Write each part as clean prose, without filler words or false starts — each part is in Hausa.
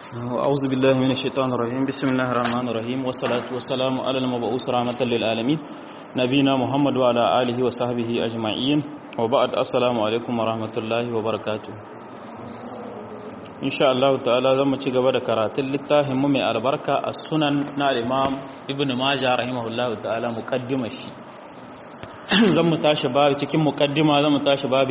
أعوذ بالله من الشيطان الرجيم بسم الله الرحمن الرحيم والصلاة والسلام على المبعوث رحمة للعالمين نبينا محمد وعلى آله وصحبه أجمعين وبعد السلام عليكم ورحمة الله وبركاته إن شاء الله تعالى زم تجيب كرات للتاهم من البركة السنن نا الإمام ابن ماجه رحمه الله تعالى مقدمة شيء زم تاش باب تكيم مقدمة زم تاش باب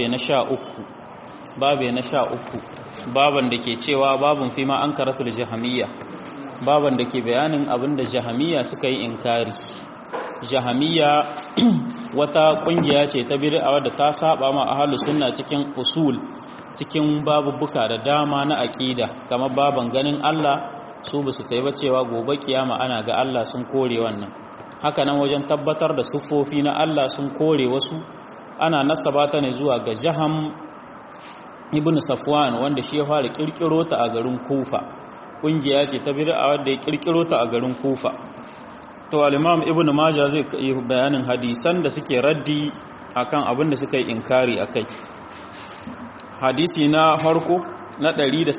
نشاء أكو baban da ke cewa babun fima an karatul jahamiyya baban da ke bayanin abinda jahamiyya suka yi inkari. Jahamiyya wata kungiya ce ta bid'a wadda ta saba ma ahlus sunna cikin usul, cikin babubuka da dama na aqida, kamar baban ganin Allah su basu kai ba cewa gobe kiyama ana ga Allah, sun kore wannan. Haka nan wajen tabbatar da siffofi na Allah sun kore wasu, ana nasabata ne zuwa ga Jaham ibn Safwan wanda shi ya fara kirkiro ta a garin Kufa. Kungiya ce ta bid'a wanda ya kirkiro ta a garin Kufa. To al-Imam Ibn Majah zai yi bayanin hadisan da suke raddi akan abin da suka yi inkari akai. Hadisi na farko na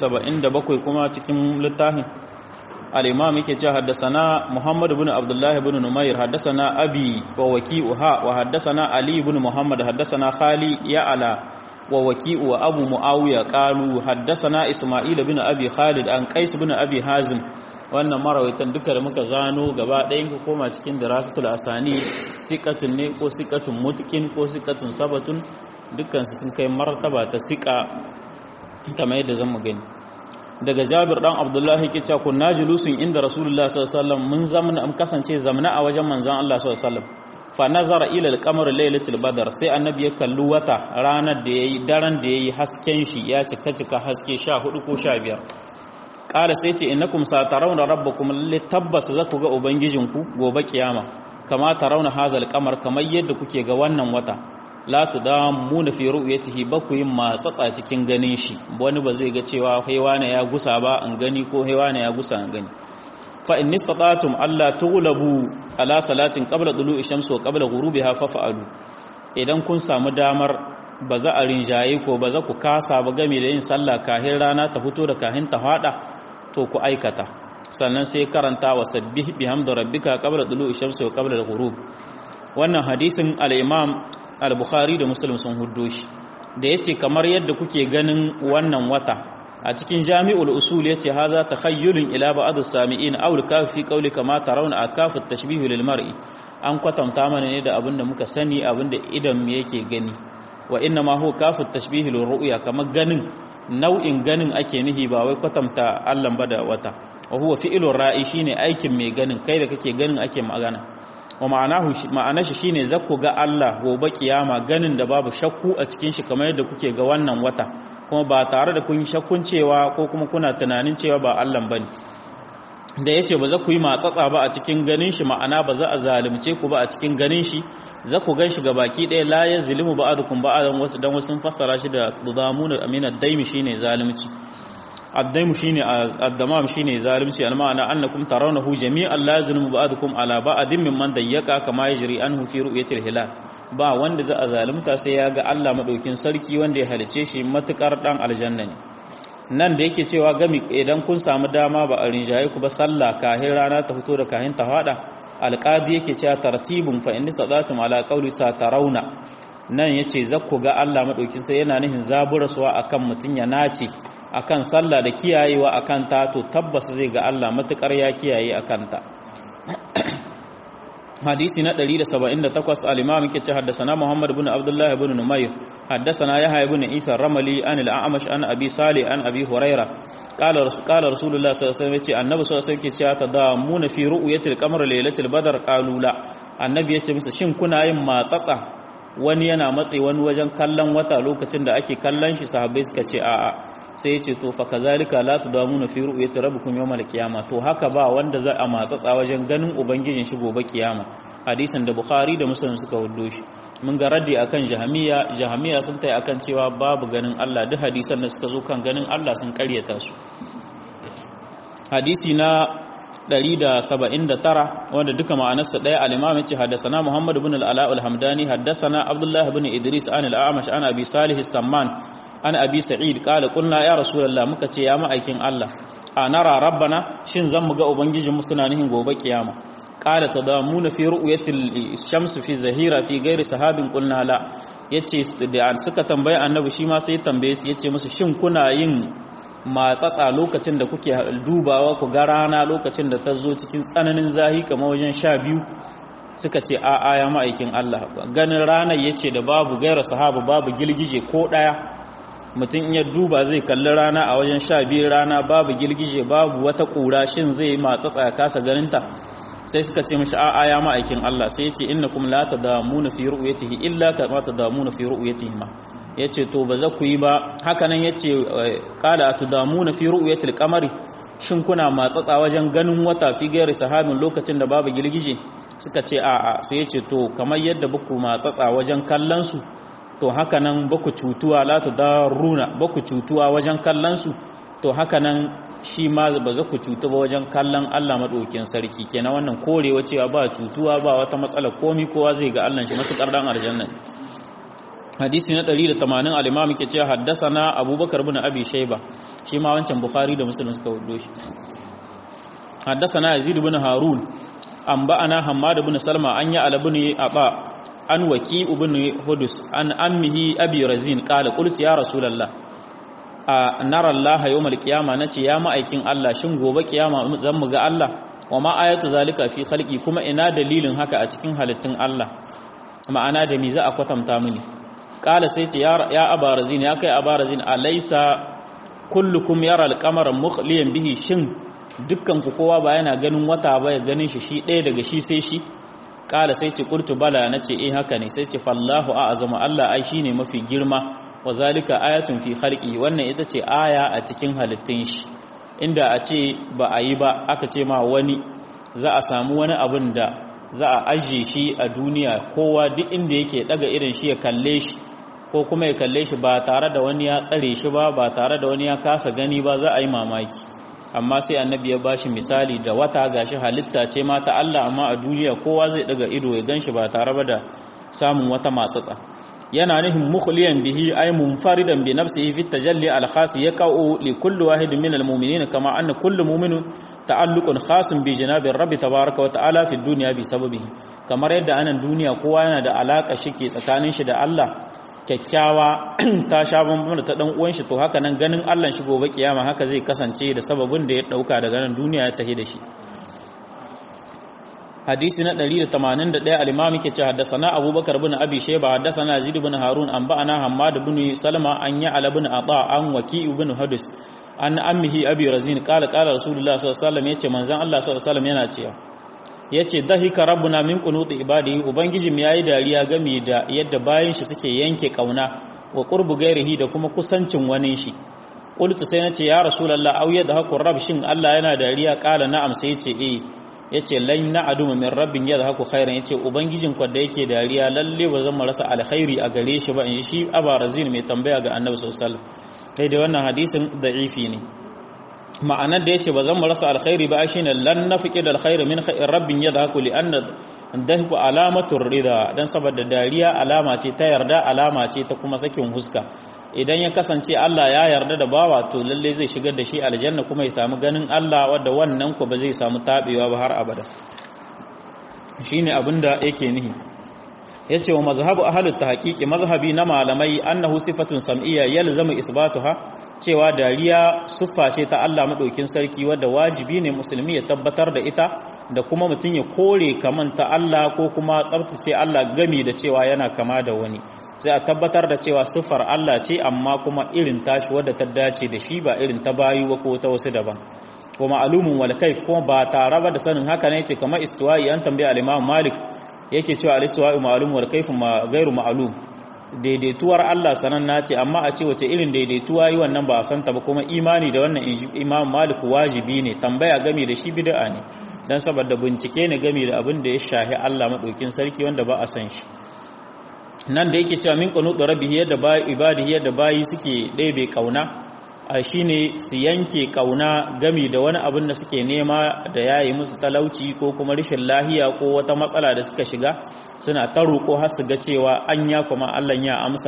177 kuma cikin littafin al-Imam yake cewa haddathana Muhammad ibn Abdullah ibn Numayr haddathana Abi wa Waqi'uha wa haddathana Ali ibn Muhammad haddathana Khali ya'ala ووكيء وأبو معاوية قالوا حدثنا إسماعيل بن أبي خالد عن قيس بن أبي حازم wannan marawaitan duka da muka zano gaba ɗayan ku koma cikin dirasatul asani siqatun ne ko siqatun mutqin ko siqatun sabatun, dukkan su sun kai martaba ta siqa kamar yadda zamu gani. Daga Jabir dan Abdullahi yake cewa kunna julusun inda Rasulullah sallallahu alaihi wasallam mun zamna am kasance zamna a wajen manzon Allah sallallahu alaihi wasallam fa nazara ila al-qamar laylatul badr, sai annabi ya kalli wata ranar da yayi daren da yayi hasken shi ya cika haske 14 ko 15. Kala sai ce innakum satarawna rabbakum lillahi, tabbas zaku ga ubangijinku gobe kiyama, kama tarawna hazal qamar, kamar yadda kuke ga wannan wata. La tudamuna fi ru'yatihi, baku yin matsatsa cikin ganin shi, wani ba zai ga cewa haiwana ya gusa ba an gani ko haiwana ya gusa an gani. fa in istata'tum alla tughlabu ala salatin qabla tulu'i shamsi wa qabla ghurubiha faf'alu, idan kun samu damar ba za a rinjaye ko ba za ku kasa ba game da yin sallah kahin rana ta fito da kahin ta fada, to ku aikata. Sannan sai karanta wa sabbih bihamdi rabbika qabla tulu'i shamsi wa qabla al-ghurub. Wannan hadisin al-Imam al-Bukhari da Muslim sun huddo shi, da yace kamar yadda kuke ganin wannan wata. A cikin Jami'ul Usul yace haza takhayyulun ila ba'd as-sami'in aw al-kaf fi qawli kama tarawna akaf at-tashbih lil mar'i, an kwatanta mana ne da abinda muka sani, abinda idan mu yake gani. Wa inna ma huwa kaf at-tashbih lil ru'ya, kamar ganin nau'in ganin ake nihi ba wai kwatanta Allah ba da wata. Wa huwa fi'lur ra'i, shine aikin mai ganin, kai da kake ganin ake magana. Wa ma'ana shi shine zakku ga Allah gobe kiyama ganin da babu shakku a cikin shi, kamar yadda kuke ga wannan wata, kuma ba tare da kun shakkun cewa ko kuma kuna tunanin cewa ba Allah bane. Da yace ba za ku yi matsatsa ba a cikin ganin shi, ma'ana ba za a zalunce ku ba a cikin ganin shi, za ku gan shi gabaki ɗaya la yazlimu ba'dukum ba'dan, wasu dan wasu fassara shi da tudamuna amina daimi shine zalunci. Ad-daimu shine ad-damam shine zalunci, al-ma'ana annakum tarawnahu jami'an la yazlimu ba'dukum ala ba'din mimman dayyaka kama yajri anhu fi ru'yatil hilal. Ba wanda za a zalunta sai ya ga Allah madaukin sarki wanda ya halice shi matukar dan aljanna ne. Nan da yake cewa gami idan kun samu dama ba a rinjaye ku ba sallah kahin rana ta fito da kahin ta fada, alqadi yake cewa tartibun fa in sadatum ala qawli satarawna. Nan yace zakku ga Allah madaukin sai yana nihin zaburaswa akan mutun ya nace akan sallah da kiyayewa akan ta, to tabbas zai ga Allah matukar ya kiyaye akan ta. Hadisi na 178 al-Imam yake ce haddathana Muhammad ibn Abdullah ibn Numayr haddathana Yahya ibn Isa ar-Ramli an al-A'mash an Abi Salih an Abi Hurairah qala Rasulullah sallallahu alaihi wasallam yace annabi sallallahu alaihi wasallam yake cewa tadamuna fi ru'yatil qamar laylatil badr qalu la, annabi yace musu shin kuna yin matsatsa wani yana matsayi wani wajen kallon wata lokacin da ake kallon shi? Sahabbai suka ce a'a. Sai ya ce to fa kazalika la tudamuna fi ru'yati rabbikum yawmal qiyamah, to haka ba wanda za a matsatsa wajen ganin ubangijin shi gobe kiyama. Hadisin da Bukhari da Muslim suka hudo shi. Mun ga raddi akan jahamiya sun tai akan cewa babu ganin Allah, duk hadisan da suka zo kan ganin Allah sun karyata su. Hadisi na 179 wanda duka ma'anarsa daya, al-Imam yace haddathana Muhammad ibn al-Ala al-Hamdani haddathana Abdullah ibn Idris an al-A'mash an Abi Salih as-Samman an Abi Sa'id qala qulna ya Rasulullah, muka ce ya ma'aikin Allah a nara rabbana shin zan mu ga ubangijinmu suna nihin gobe kiyama qala tadamuna fi ru'yatil shams fi zahira fi ghairi sahabin qulna la yace da suka tambaye annabi shi ma sai tambaye su yace musu shin kuna yin matsatsa lokacin da kuke dubawa ku ga rana lokacin da ta zo cikin tsananin zahi kamar wajen 12 suka ce a'a ya ma'aikin Allah ganin ranar yace da babu gaira sahaba babu gilgije ko daya mutum ya duba zai kalli rana a wajen 12 rana babu gilgije babu wata kura shin zai matsatsa ya kasa ganinta sai suka ce mishi a'a ya ma'aikin Allah sai yace innakum la tadamuna fi ru'yatihi illa kama tadamuna fi ru'yatihima yace to ba za ku yi ba hakanan yace qala atadamuna fi ru'yatil qamari shin kuna matsatsa wajen ganin wata fi gairi sahabin lokacin da babu gilgije suka ce a'a sai yace to kamar yadda baku matsatsa wajen kallon su to hakanan baku cutuwa la tadarruna baku cutuwa wajen kallon su to hakanan shi ma ba za ku cutu ba wajen kallon Allah madaukakin sarki kenan wannan korewa cewa ba cutuwa ba wata matsala komi kowa zai ga Allah shi matukar dan aljanna hadisi na 180 al-imam yake cewa haddathana abubakar ibn abi shayba shi ma wancan bukhari da muslim suka wudo shi haddathana yazid ibn harun anba'ana hammad ibn salma an ya al-ibn aba an waki ibn hudus an ammihi abi razin qala qultu ya rasulullah a nara Allah yawmal qiyama nace ya ma'aikin Allah shin gobe kiyama zan mu ga Allah wa ma ayatu zalika fi khalqi kuma ina dalilin haka a cikin halittun Allah ma'ana da mi za a kwatanta mini qala sai ce ya abarazin ya kai abarazin alaysa kullukum yara al-qamara mukhliyan bihi shin dukkan ku kowa ba yana ganin wata ba ya ganin shi ɗaya daga shi sai shi qala sai ce qultu bala nace haka ne sai ce fallahu a'zamu Allah ai shine mafi girma wa zalika ayatun fi khalqi wannan ita ce aya a cikin halittun shi inda a ce ba a yi ba aka ce ma wani za a samu wani abin da za a ajiye shi a duniya kowa duk inda yake daga irin shi ya kalle shi ko kuma ya kalle shi ba tare da wani ya tsare shi ba tare da wani ya kasa gani ba za a yi mamaki amma sai annabi ya bashi misali da wata gashi halitta ce ma ta Allah amma a duniya kowa zai daga ido ya ganshi ba tare ba da samun wata matsatsa yana nihin mukhliyan bihi ay munfaridan bi nafsihi fi tajalli al khas yaqau li kulli wahid min al mu'minin kama anna kullu mu'minin ta'alluqun khasun bi janabi rabbi tabaaraka wa ta'ala fi dunya bi sababihi kamar yadda anan duniya kowa yana da alaka shike tsakanin shi da Allah kyakkyawa ta sha bambam da ta dan uwan shi to haka nan ganin Allah shi gobe kiyama haka zai kasance da sababin da ya dauka daga nan duniya ya tahi da shi hadisi na 181 al-imam yake cewa haddathana abubakar ibn abi shayba haddathana yazid ibn harun anba'ana hammad ibn salama an ya'la ibn ata an waki ibn hadis an ammihi abi razin qala qala rasulullah sallallahu alaihi wasallam yace manzon Allah sallallahu alaihi wasallam yana cewa yace dahika rabbuna min qunuti ibadihi ubangiji mu yayi dariya game da yadda bayin shi suke yanke kauna wa qurbu gairihi da kuma kusancin wani shi qultu sai nace ya rasulullah au yadhaku rabb shin Allah yana dariya qala na'am sai yace yace lan na'aduma min rabbin yadhaku khairan yace ubangijin ku da yake dariya lalle ba zan rasa alkhairi a gare shi ba in shi abarazin mai tambaya ga annabi sallallahu alaihi wasallam sai da wannan hadisin da'ifi ne ma'anar da yace ba zan rasa alkhairi ba shine lan nafiqid alkhair min rabbin yadhaku li anna dahiku alamatur rida dan saboda dariya alama ce ta yarda alama ce ta kuma sakin huska idan ya kasance Allah ya yarda da bawa to lalle zai shigar da shi aljanna kuma ya samu ganin Allah wanda wannan ko ba zai samu tabewa ba har abada shine abinda yake nihi yace wa mazhabu ahlut tahqiqi mazhabi na malamai annahu sifatun sam'iyya yalzamu isbatuha cewa dariya siffa ce ta Allah madaukin sarki wanda wajibi ne musulmi ya tabbatar da ita da kuma mutun ya kore kamanta Allah ko kuma tsabtace Allah gami da cewa yana kama da wani sai a tabbatar da cewa siffar Allah ce amma kuma irin tashi wadda ta dace da shi ba irin ta bayu ba ko ta wasu daban kuma ma'lumun wal kaif kuma ba tare ba da sanin haka ne ce kamar istiwa'i an tambaye al-Imam Malik yake cewa al-istiwa'u ma'lum wal kayfu ghairu ma'lum daidaituwar Allah sananna ce amma a ce wace irin daidaituwa yi wannan ba a santa ba kuma imani da wannan Imam Malik wajibi ne tambaya game da shi bid'a ne dan saboda bincike ne game da abin da ya shahi Allah madaukin sarki wanda ba a san shi nan da yake cewa min qunutu rabbihi yadda bayi ibadihi yadda bayi suke ɗebe kauna shine su yanke kauna gami da wani abin da suke nema da yayi musu talauci ko kuma rashin lahiya ko wata matsala da suka shiga suna ta roƙo har su ga cewa anya kuma Allah ya amsa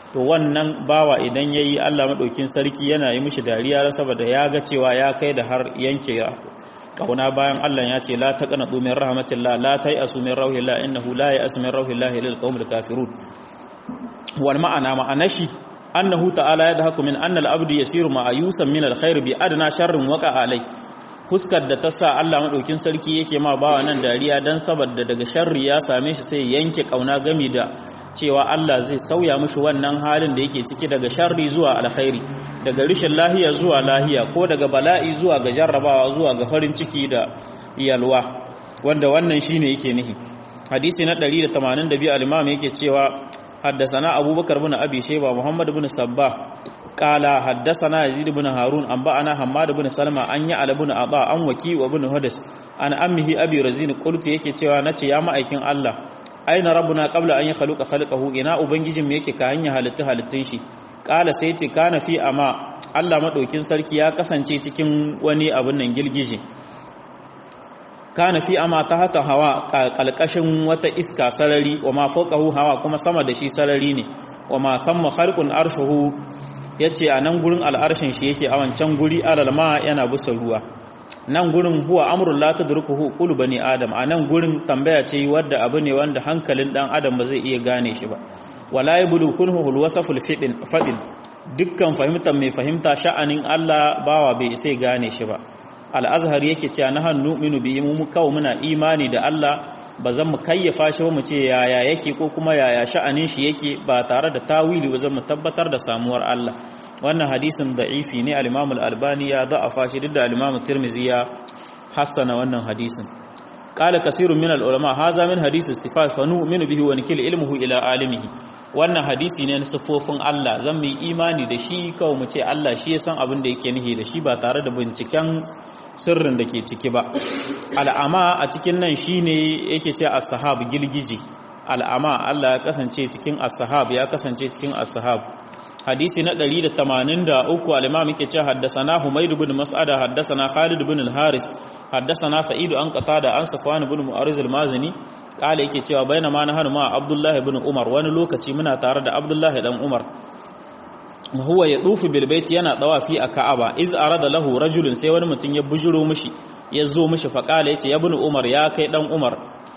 to wannan bawa idan yayi Allah madaukin sarki yana yi mishi dariya saboda ya ga cewa ya kai da har yanke kauna bayan Allah ya ce la taqnatu min rahmatillah la tayasu min rauhillah innahu la ya'asu min rauhillah lil qaumil kafirun wal ma'ana shi annahu ta'ala yadhaku min anna al-abdu yasiru ma'ayusan min al-khair bi adna sharrin waqa alai huskar da ta sa Allah madaukin sarki yake ma bawa nan dariya dan saboda daga sharri ya same shi sai yanke kauna gami da cewa Allah zai sauya mishi wannan halin da yake ciki daga sharri zuwa alkhairi daga rishin lahiya zuwa lahiya ko daga bala'i zuwa ga jarrabawa zuwa ga farin ciki da yalwa wanda wannan shine yake nihi hadisi na 182 al-imam yake cewa حدثنا أبو بكر بن أبي شيبة محمد بن صباح قال حدثنا يزيد بن هارون أنبأنا حماد بن سلمة أن يعلى بن عطاء أن وكي وبن هدس أن أمه أبي رزين قلت يكي تيوا نتي يا مأيكين الله أين ربنا قبل أن يخلق خلقه إنا أبنجم يكي كأن يهلتها للتنشي قال سيتي كان في أما الله مدوكين سركي يا كسانشي تكين وني أبن جلجيجي kana fi ama tahta hawa kalkashin wata iska sarari wa ma fawqahu hawa kuma sama da shi sarari ne wa ma thamma kharqun arshuhu yace a nan gurin al'arshin shi yake a wancan guri alalma yana busa ruwa nan gurin huwa amrul la tadrukuhu qul bani adam a nan gurin tambaya ce wadda abu ne wanda hankalin dan adam ba zai iya gane shi ba wala yablukunhu alwasful fadil dukkan fahimtar mai fahimta sha'anin Allah bawa bai sai gane shi ba al-azhar yake cewa na hannu minu bi mu kawo muna imani da Allah ba zan mu kayyafa shi ba mu ce yaya yake ko kuma yaya sha'anin shi yake ba tare da tawili ba zan mu tabbatar da samuwar Allah wannan hadisin da'ifi ne al-Imam al-Albani ya da'afa shi da al-Imam Tirmidhi ya hasana wannan hadisin qala kasirun min al-ulama hadha min hadisi sifat fa nu'minu bihi wa nikil ilmuhu ila alimihi wannan hadisi ne na sifofin Allah zan mu imani da shi kawai mu ce Allah shi ya san abin da yake nihi da shi ba tare da binciken sirrin da ke ciki ba al'ama a cikin nan shine yake ce as-sahab gilgiji al'ama Allah ya kasance cikin as-sahab ya kasance cikin as-sahab hadisi na 183 al-imam yake ce haddathana Humayd ibn Mas'ada haddathana Khalid ibn al-Haris haddathana Sa'id an Qatada an Safwan ibn Mu'ariz al-Mazini kala yake cewa bainama nahnu ma Abdullah ibn Umar wani lokaci muna tare da Abdullah dan Umar huwa yadufu bil bait yana tawafi a Ka'aba iz arada lahu rajulun sai wani mutum ya bujuro mishi ya zo mishi fa kala yace ya ibn Umar ya kai dan Umar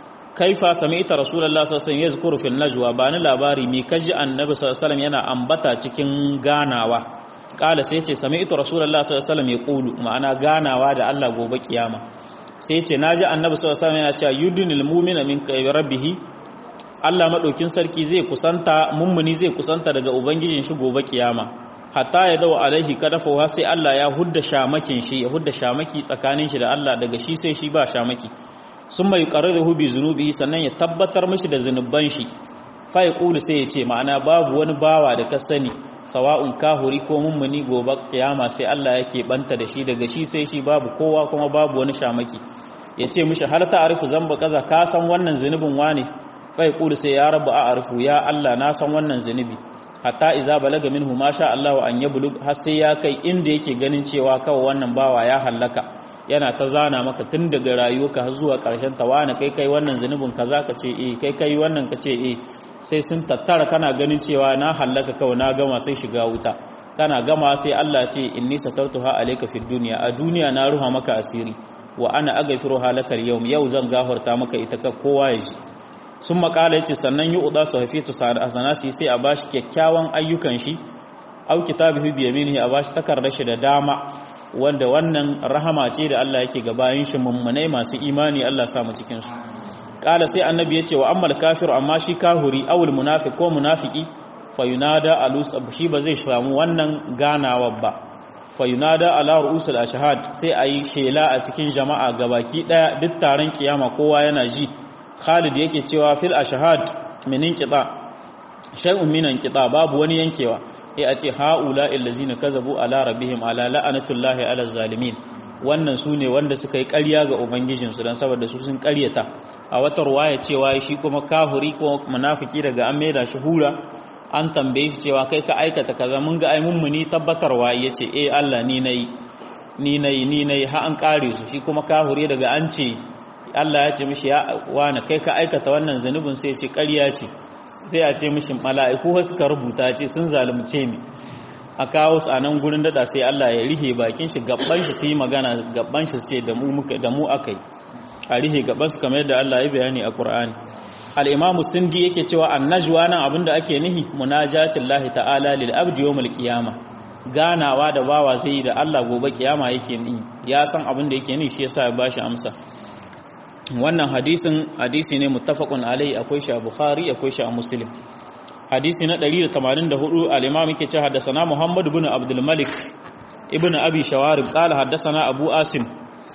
kaifa sami'ta rasulullahi sallallahu alaihi wasallam yazkuru fil najwa bani labari mi kaji annabi sallallahu alaihi wasallam yana ambata cikin ganawa kala sai yace sami'tu rasulullahi sallallahu alaihi wasallam yaqulu ma'ana ganawa da Allah gobe kiyama sai yace naji annabi sallallahu alaihi wasallam yana cewa yudinil mu'mina min rabbih Allah madaukin sarki zai kusanta mummuni zai kusanta daga ubangijin shi gobe kiyama hatta ya dawo alaihi kadafa sai Allah ya hudda shamakin shi ya hudda shamaki tsakanin shi da Allah daga shi sai shi ba shamaki sun mai qarrahu bi zunubi sannan ya tabbatar mishi da zunuban shi fa yaqulu sai ya ce ma'ana babu wani bawa da ka sani sawa'un kahuri ko mummuni gobe kiyama sai Allah yake banta da shi daga shi sai shi babu kowa kuma babu wani shamaki ya ce mishi hal ta'rifu zamba kaza ka san wannan zunubin wane fa yaqulu sai ya rabu a'rifu ya Allah na san wannan zunubi hatta iza balaga minhu ma sha Allah an yablug har sai ya kai inda yake ganin cewa kawai wannan bawa ya halaka yana ta zana maka tun daga rayuwarka har zuwa ƙarshen ta wani kai wannan zunubin kaza ka ce eh kai wannan ka ce eh sai sun tattara kana ganin cewa na halaka kawai na gama sai shiga wuta kana gama sai Allah ce inni satartuha alayka fid dunya a duniya na ruha maka asiri wa ana aghfiruha lakal yau zan gafarta maka ita ka kowa ya ji sun makala yace sannan yi uda su hafitu hasanati sai a bashi kyakkyawan ayyukan shi au kitabihi bi yaminihi a bashi takardar shi da dama wanda wannan rahama ce da Allah yake ga bayin shi mummunai masu imani Allah sa mu cikin su kala sai annabi yace wa ammal kafiru amma shi kahuri awul munafiq ko munafiki fayunada alus shi ba zai samu wannan ganawa ba fayunada ala rusul ashhad sai ayi shela a cikin jama'a gabaki daya duk taron kiyama kowa yana ji Khalid yake cewa fil ashhad minin qita shay'un minan qita babu wani yankewa a ce haula illazina kazabu ala rabbihim ala la'anatullahi ala zalimin wannan sune wanda suka yi ƙarya ga ubangijinsu dan saboda su sun ƙaryata a wata ruwaya cewa shi kuma kafiri ko munafiki daga an maida shi hura an tambaye shi cewa kai ka aikata kaza mun ga ai mummuni tabbatarwa yace eh Allah ni nayi ha an kare su shi kuma kafiri daga an ce Allah ya ce mishi ya wani kai ka aikata wannan zanubin sai ya ce ƙarya ce sai a ce mishi mala'iku suka rubuta ce sun zalunce ni a kawo su a nan gurin dada sai Allah ya rihe bakin shi gaban shi su yi magana gaban shi ce da mu akai a rihe gaban su kamar yadda Allah ya bayani a Qur'ani. al-Imam Sindi yake cewa annajwa nan abinda ake nihi munajatillahi ta'ala lil abdi yawmal qiyamah, ganawa da bawa zai yi da Allah gobe kiyama yake ni ya san abin da yake ni shi yasa ya bashi amsa. Wannan hadisi ne muttafaqun alai, akwai shi a Bukhari akwai shi a Muslim. Hadisi na 184 al-Imam yake cewa haddathana Muhammad ibn Abdul Malik ibn Abi Shawarib qala haddathana Abu Asim,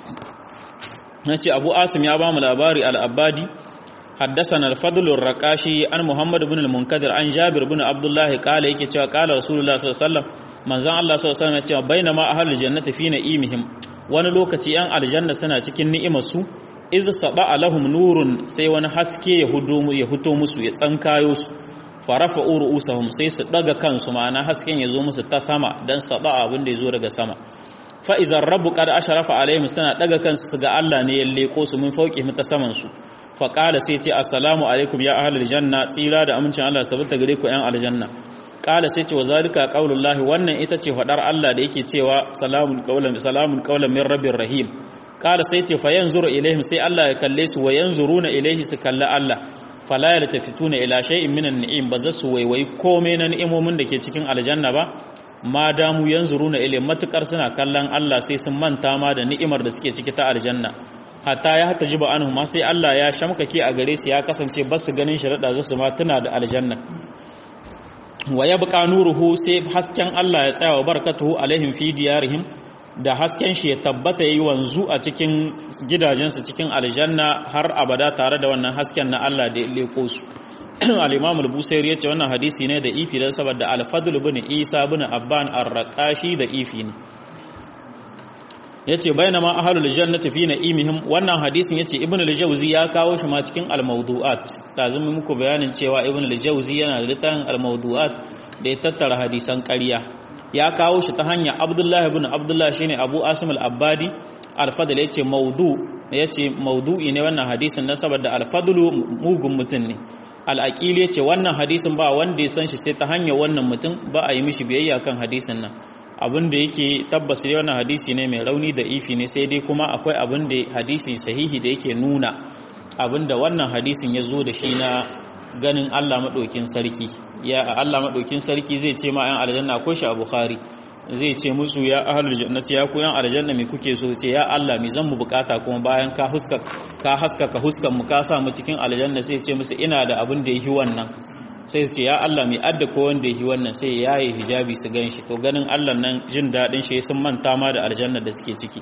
nace Abu Asim ya ba mu labari al-Abadi haddathana al-Fadl ar-Raqashi an Muhammad ibn al-Munkadir an Jabir ibn Abdullah qala yake cewa qala Rasulullah sallallahu alaihi wasallam, manzon Allah sallallahu alaihi wasallam ya ce bainama ahlul jannati fi na'imihim, wani lokaci yan aljanna suna cikin ni'imar su, iz saba lahum nurun, sai wani haske ya huto musu ya tsankayo su, farafa ru'usahum, sai su daga kansu, ma'ana hasken ya zo musu ta sama dan saba abin da ya zo daga sama. Fa izar rabbu qad asharafa alaihim, suna daga kansu su ga Allah ne ya leko su min fauki ta saman su. Fa qala sai ce assalamu alaikum ya ahlul janna, tsira da amincin Allah ta tabbata gare ku yan aljanna. Qala sai ce wa zalika qaulullahi, wannan ita ce fadar Allah da yake cewa salamun qawlan min rabbir rahim. Qala sai ce fa yanzuru ilaihim, sai Allah ya kalle su, wa yanzuruna ilaihi, su kalla Allah. Fala yaltafituna ila shay'in minan ni'im, ba za su waiwai komai na ni'imomin da ke cikin aljanna ba, ma damu yanzuruna ilaihi, matukar suna kallon Allah sai sun manta ma da ni'imar da suke ciki ta aljanna. Hatta ya hatajiba anhu, ma sai Allah ya shamkake a gare su, ya kasance ba su ganin shirada za su ma tuna da aljanna. Wa yabqa nuruhu, sai hasken Allah ya tsaya wa barakatuhu alaihim fi diyarihim, da hasken shi ya tabbata yi wanzu a cikin gidajensu cikin aljanna har abada tare da wannan hasken na Allah da ya leko su. al-Imam al-Busairi yace wannan hadisi ne da ifi dan saboda al-Fadl ibn Isa ibn Abban ar-Raqashi da ifi ne. Yace bainama ahlul jannati fi na'imihim, wannan hadisin yace Ibn al-Jawzi ya kawo shi ma cikin al-Mawdu'at. Lazim muku bayanin cewa Ibn al-Jawzi yana da littafin al-Mawdu'at da ya tattara hadisan ƙarya. Ya kawo shi ta hanya Abdullah ibn Abdullah shine Abu Asim al-Abbadi. Al-Fadl yace mawdu'i ne wannan hadisin na saboda al-Fadl mugun mutum ne. Al-Aqili yace wannan hadisin ba wanda ya san shi sai ta hanya wannan mutum, ba a yi mishi biyayya kan hadisin nan. Abin da yake tabbas ne wannan hadisi ne mai rauni da ifi ne, sai dai kuma akwai abin da hadisi sahihi da yake nuna abin da wannan hadisin ya zo da shi na ganin Allah maɗaukin sarki. Ya Allah maɗaukin sarki zai ce ma ‘yan aljanna, akwai shi a Bukhari, zai ce musu ya ahlul jannati, ya ku ‘yan aljanna me kuke so? Ce ya Allah me zan mu bukata kuma bayan ka haskaka huskan mu ka sa mu cikin aljanna, sai ce musu ina da abin da yake wannan. Sai ce ya Allah mai adda ko wanda yake wannan, sai ya yi hijabi su ganshi. To ganin Allah nan jin daɗin shi sun manta ma da aljanna da suke ciki.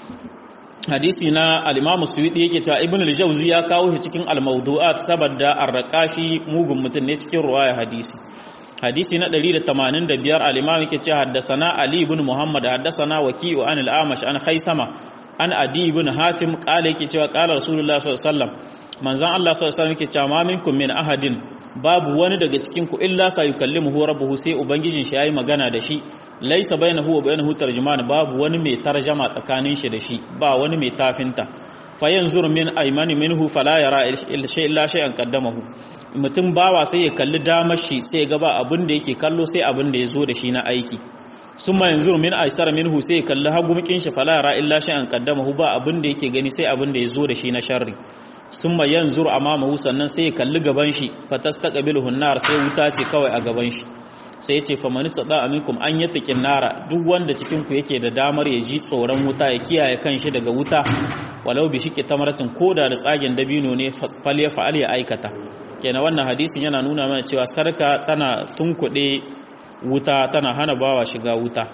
Hadisi na al-Imam Suyuti yake ta Ibn al-Jawzi ya kawo shi cikin al-Mawdu'at saboda ar-Raqashi mugun mutum ne cikin ruwaya hadisi. Hadisi na 185 al-Imam yake cewa haddathana Ali ibn Muhammad haddathana Waqi'u an al-Amash an Khaisama an Adi ibn Hatim qala yake cewa qala Rasulullah sallallahu alaihi wasallam, manzon Allah sallallahu alaihi wasallam yake cewa ma minkum min ahadin, babu wani daga cikin ku illa sa yukallimuhu rabbuhu, sai ubangijin shi yayi magana da shi, laisa bainahu wa bainahu tarjuman, babu wani mai tarjama tsakanin shi da shi, ba wani mai tafinta. Fa yanzur min aymani minhu fala yara illa shay'an qaddamahu, mutum bawa sai ya kalli damar shi sai ga ba abin da yake kallo sai abin da ya zo da shi na aiki. Summa yanzur min aysara minhu, sai ya kalli hagumkin shi fala yara illa shay'an qaddamahu, ba abin da yake gani sai abin da ya zo da shi na sharri. Summa yanzur amamahu, sannan sai ya kalli gaban shi, fatastaqbiluhu an-nar, sai wuta ce kawai a gaban shi. Sai yace fa man sada aminkum an yattaqin nara, duk wanda cikin ku yake da damar ya ji tsoron wuta, ya kiyaye kanshi daga wuta, walau bi shiqqi tamratin, koda da tsagen dabino ne, fal fa'al ya aikata. Kenan wannan hadisin yana nuna mana cewa sarka tana tunkuɗe wuta, tana hana bawa shiga wuta.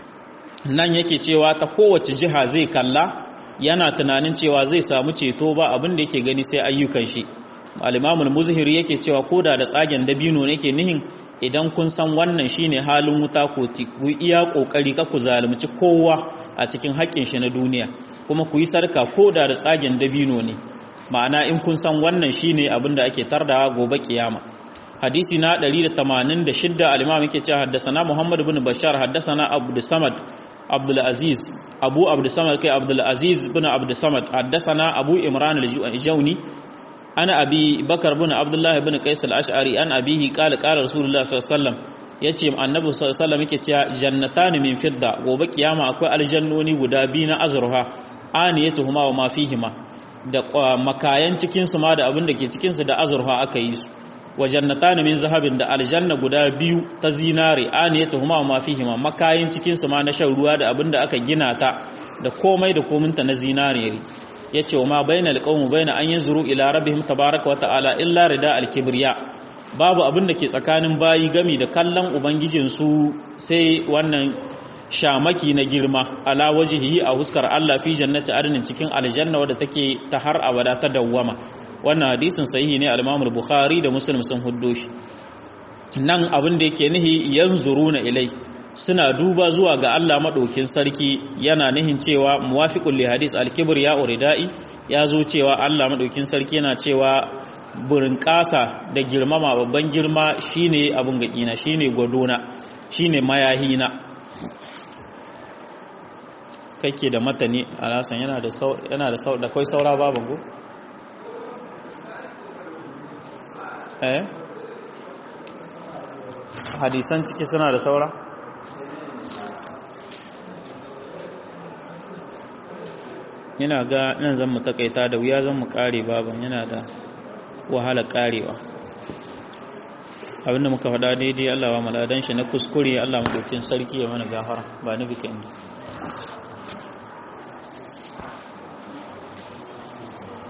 Nan yake cewa ta kowace jiha zai kalla, yana tunanin cewa zai samu ceto, ba abin da yake gani sai ayyukan shi. Al-Imam al-Muzhiri yake cewa koda da tsagen dabino ne ke nihin, idan kun san wannan shine halin wuta, ko ku iya kokari ka ku zalunci kowa a cikin haƙƙin shi na duniya, kuma ku yi sarka koda da tsagen dabino ne. Ma'ana in kun san wannan shine abin da ake tardawa gobe kiyama. Hadisi na 186 al-Imam yake cewa haddathana Muhammad ibn Bashar haddathana Abdul Samad Abdul Aziz Abu Abdul Samad bin Abdul Samad haddathana Abu Imran al-Jawni ana abi bakar bin abdullahi bin qais al-ash'ari an abihi qala rasulullah sallallahu alaihi wasallam yace annabi sallallahu alaihi wasallam yake cewa jannatan min fidda gobe kiyama akwai aljannoni guda biyu na azruha aniyatuhuma wa ma fihima da makayan cikin su ma da abin da ke cikin su da azruha aka yi su wa jannatan min zahabin da aljanna guda biyu ta zinare aniyatuhuma wa ma fihima makayan cikin su ma na shan ruwa da abin da aka gina ta da komai da kominta na zinare yace wa ma bainal qawmi baina an yanzuru ila rabbihim tabaaraka wa ta'ala illa rida al-kibriya babu abin da ke tsakanin bayi gami da kallon ubangijinsu sai wannan shamaki na girma ala wajihi a huskar Allah fi jannati adnin cikin aljanna wadda take ta har abada ta dawwama wannan hadisin sahihi ne al-Imam al-Bukhari da Muslim sun huddo shi nan abin da yake nihi yanzuruna ilai suna duba zuwa ga Allah madaukin sarki yana nihin cewa muwafiqul li hadis al-kibriya uridai ya zo cewa Allah madaukin sarki yana cewa burin ƙasa da girmama babban girma shine abun gaƙina shine gwadona shine mayahina kake da matani alasan yana da kai saura baban go hadisan ciki suna da saura yana ga nan zan mu takaita da wuya zan mu kare baban yana da wahala karewa abinda muka faɗa daidai Allah wa maladan shi na kuskure Allah madaukin sarki ya mana gafara ba ni bika inda